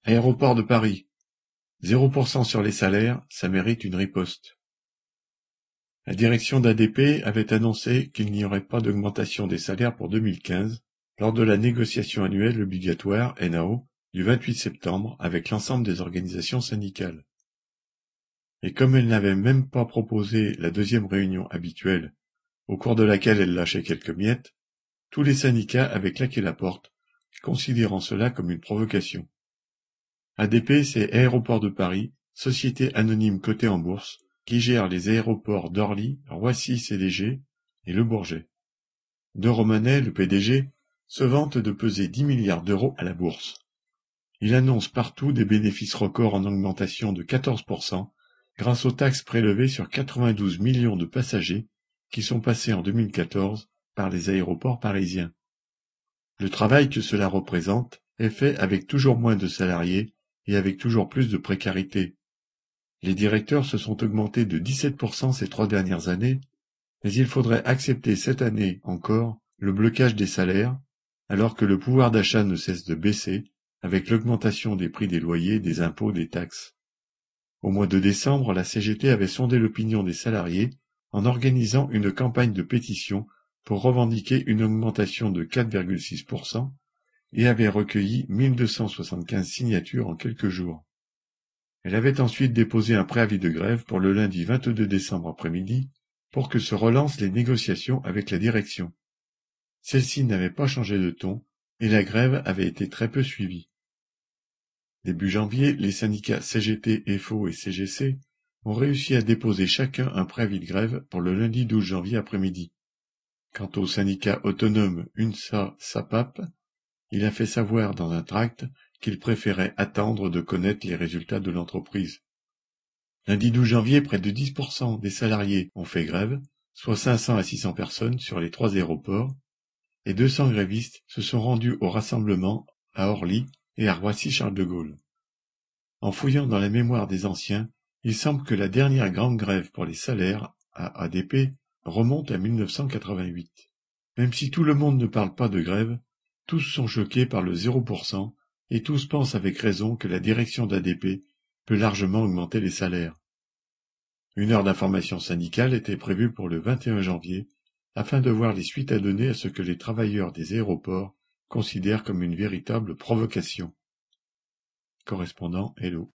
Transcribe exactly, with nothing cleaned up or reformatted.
Aéroport de Paris. zéro pour cent sur les salaires, ça mérite une riposte. La direction d'A D P avait annoncé qu'il n'y aurait pas d'augmentation des salaires pour deux mille quinze lors de la négociation annuelle obligatoire N A O du vingt-huit septembre avec l'ensemble des organisations syndicales. Et comme elle n'avait même pas proposé la deuxième réunion habituelle, au cours de laquelle elle lâchait quelques miettes, tous les syndicats avaient claqué la porte, considérant cela comme une provocation. A D P, c'est Aéroports de Paris, société anonyme cotée en bourse, qui gère les aéroports d'Orly, Roissy-C D G et Le Bourget. De Romanet, le P D G, se vante de peser dix milliards d'euros à la bourse. Il annonce partout des bénéfices records en augmentation de quatorze pour cent grâce aux taxes prélevées sur quatre-vingt-douze millions de passagers qui sont passés en deux mille quatorze par les aéroports parisiens. Le travail que cela représente est fait avec toujours moins de salariés et avec toujours plus de précarité. Les directeurs se sont augmentés de dix-sept pour cent ces trois dernières années, mais il faudrait accepter cette année encore le blocage des salaires, alors que le pouvoir d'achat ne cesse de baisser avec l'augmentation des prix des loyers, des impôts, des taxes. Au mois de décembre, la C G T avait sondé l'opinion des salariés en organisant une campagne de pétition pour revendiquer une augmentation de quatre virgule six pour cent et avait recueilli mille deux cent soixante-quinze signatures en quelques jours. Elle avait ensuite déposé un préavis de grève pour le lundi vingt-deux décembre après-midi pour que se relancent les négociations avec la direction. Celle-ci n'avait pas changé de ton et la grève avait été très peu suivie. Début janvier, les syndicats C G T, F O et C G C ont réussi à déposer chacun un préavis de grève pour le lundi douze janvier après-midi. Quant au syndicat autonome UNSA-SAPAP, il a fait savoir dans un tract qu'il préférait attendre de connaître les résultats de l'entreprise. Lundi douze janvier, près de dix pour cent des salariés ont fait grève, soit cinq cents à six cents personnes sur les trois aéroports, et deux cents grévistes se sont rendus au rassemblement à Orly et à Roissy-Charles de Gaulle. En fouillant dans la mémoire des anciens, il semble que la dernière grande grève pour les salaires à A D P remonte à mille neuf cent quatre-vingt-huit. Même si tout le monde ne parle pas de grève, tous sont choqués par le zéro pour cent et tous pensent avec raison que la direction d'A D P peut largement augmenter les salaires. Une heure d'information syndicale était prévue pour le vingt et un janvier afin de voir les suites à donner à ce que les travailleurs des aéroports considèrent comme une véritable provocation. Correspondant Hello.